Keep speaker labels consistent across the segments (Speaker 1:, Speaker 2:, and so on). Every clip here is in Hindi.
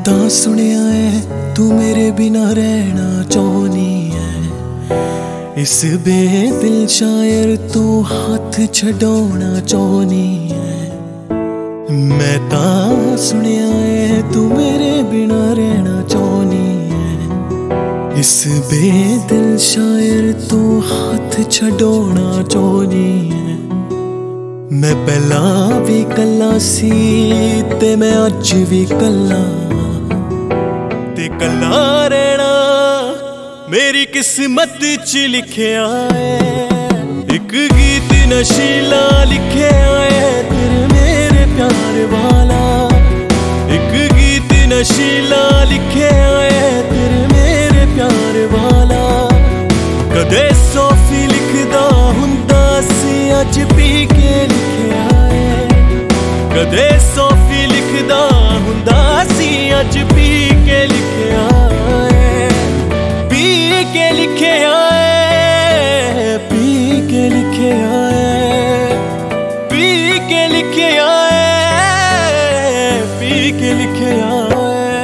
Speaker 1: ਤਾਂ ਸੁਣਿਆ ਹੈ ਤੂੰ ਮੇਰੇ ਬਿਨਾ ਰਹਿਣਾ ਚਾਹੁੰਦੀ ਹੈ। ਇਸ ਬੇਦਿਲ ਸ਼ਾਇਰ ਤੋਂ ਹੱਥ ਛਡਾਉਣਾ ਚਾਹੁੰਦੀ ਹੈ। ਮੈਂ ਤਾਂ ਸੁਣਿਆ ਹੈ ਤੂੰ ਮੇਰੇ ਬਿਨਾ ਰਹਿਣਾ ਚਾਹੁੰਦੀ ਹੈ। ਇਸ ਬੇਦਿਲ ਸ਼ਾਇਰ ਤੋਂ ਹੱਥ ਛਡਾਉਣਾ ਚਾਹੁੰਦੀ ਹੈ। मैं पहला भी कल्ला सी ते मैं अज भी कल्ला ते कल्ला रहना मेरी किस्मत च लिखिया है। एक गीत नशीला लिखिया है तेरे मेरे प्यार वाला। एक गीत नशीला लिखिया है तेरे मेरे प्यार वाला। कदे सोफी लिखदा हुंदा सी अज पी के लिखिया है। कदे सोफी लिखदा हुंदा सी अज पी के लिखिया है। पी के लिखिया है, पी के लिखिया है, पी के लिखिया है, पी के लिखिया है।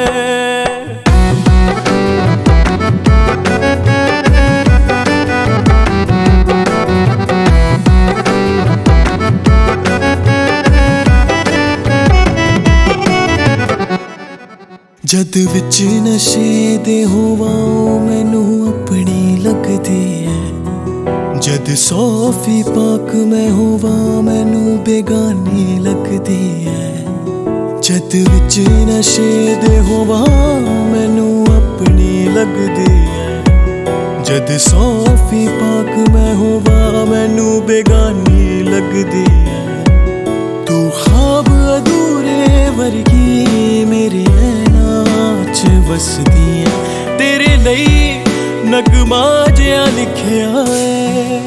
Speaker 1: जद विच नशे दे होवां मैनू अपनी लगदी है। जद सौफी पाक मैं होवां मैनू बेगानी लगदी है। जद विच नशे दे होवां मैनू अपनी लगदी है। जद सौफी पाक मैं होवां मैनू बेगानी लगदी है। तू ख्वाब अधूरे वर्गी मेरे वसदी है। तेरे लई नगमा जिहा लिखिया है।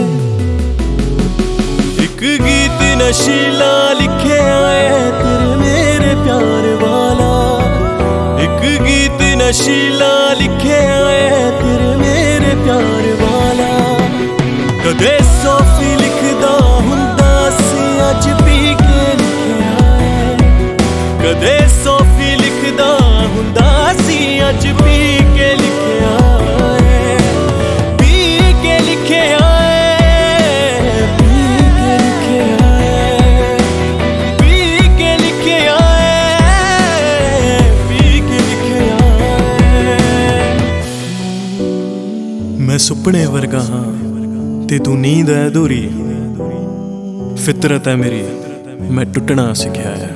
Speaker 1: एक गीत नशीला लिखिया है तेरे मेरे प्यार वाला। एक गीत नशीला लिखिया है तेरे मेरे प्यार वाला। कदे सोफी लिखदा हुंदा सी अज पी के लिखिया है। कदे सोफी लिखदा हुंदा अज पी के लिखिया है। पी के लिखिया है, पी के लिखिया है, पी के लिखिया है, पी के लिखिया है। मैं सुपने वर्गा हाँ ते तू नींद है अधूरी। फितरत है मेरी मैं टुटना सिखिया है।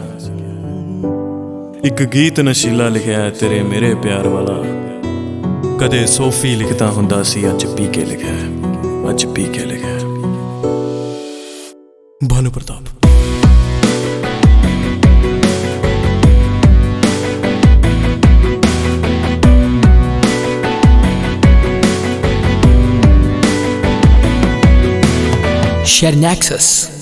Speaker 1: एक गीत नशीला लिखिया है तेरे मेरे प्यार वाला। कदे सोफी लिखता हुंदा सी अज पी के लिखिया है। अज पी के लिखिया है। भानु प्रताप।
Speaker 2: Share Nexus.